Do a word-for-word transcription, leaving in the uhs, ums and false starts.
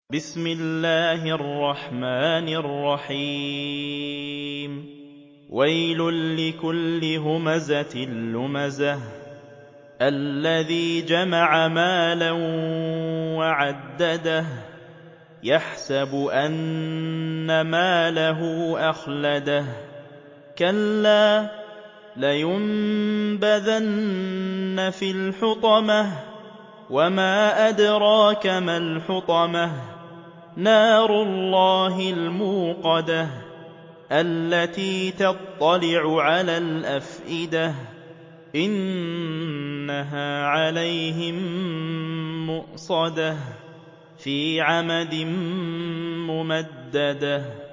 بسم الله الرحمن الرحيم ويل لكل همزة لمزة الذي جمع مالا وعدده يحسب أن ماله أخلده كلا لينبذن في الحطمة وما أدراك ما الحطمة نار الله الموقدة التي تطلع على الأفئدة إنها عليهم مؤصدة في عمد ممددة